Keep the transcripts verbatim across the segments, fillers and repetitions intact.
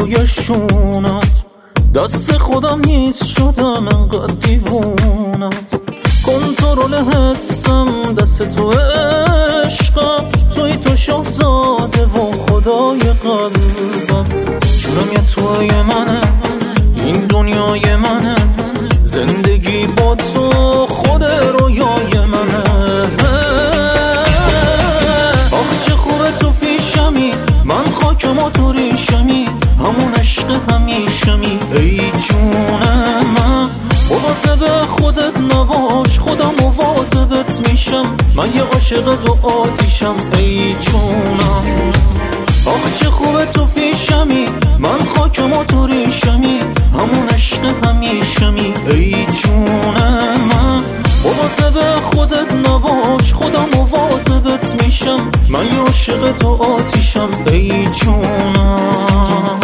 روی شونت، دست خودم نیست شدم انقدر دیوونت. کنترل حسم دست تو عشقم، توی تو شاهزاده و خدای قلبم. جونم یه توی منه، این دنیای منه، زندگی با تو خود رویای منه. آخ چه خوبه تو پیشمی، من خاکم و تو ریشمی، همون عشق همیشمی. ای جونم من مواظب خودت نباش، خودم مواظبت میشم، من یه عاشق دو آتیشم. ای جونم آخ چه خوبه تو پیشمی، من خاکم و تو ریشمی، همون عشق همیشمی. ای جونم من مواظب خودت نباش، خودم مواظبت میشم، من یه عاشق دو آتیشم. ای جونم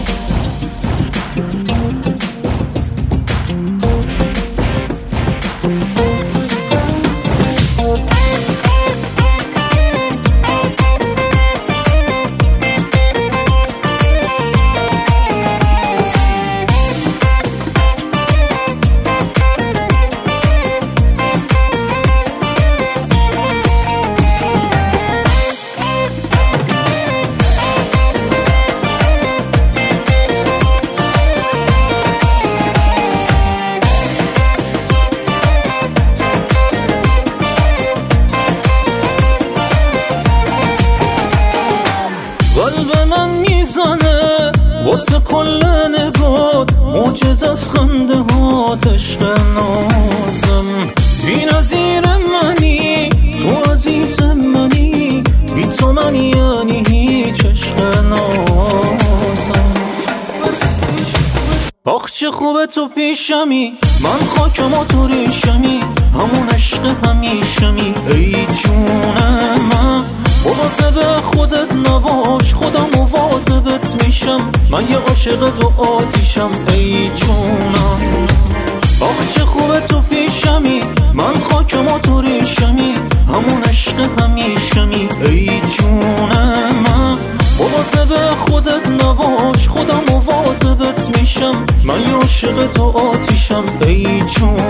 قلب من میزنه واسه کل نگات، معجزه از خنده هات، عشق نازم. بی نظیر منی تو عزیز منی، بی تو من یعنی هیچ، عشق نازم. آخ چه خوبه تو پیشمی، من خاکم و تو ریشمی، همون عشق همیشمی. ای جونم من مواظب خودت نباش، خودم مواظبت میشم، من یه عاشق دو آتیشم. ای جونم آخ چه خوبه تو پیشمی، من خاکم و تو ریشمی، همون عشق همیشمی. ای جونم من مواظب خودت نباش، خودم مواظبت میشم، من یه عاشق دو آتیشم. ای جونم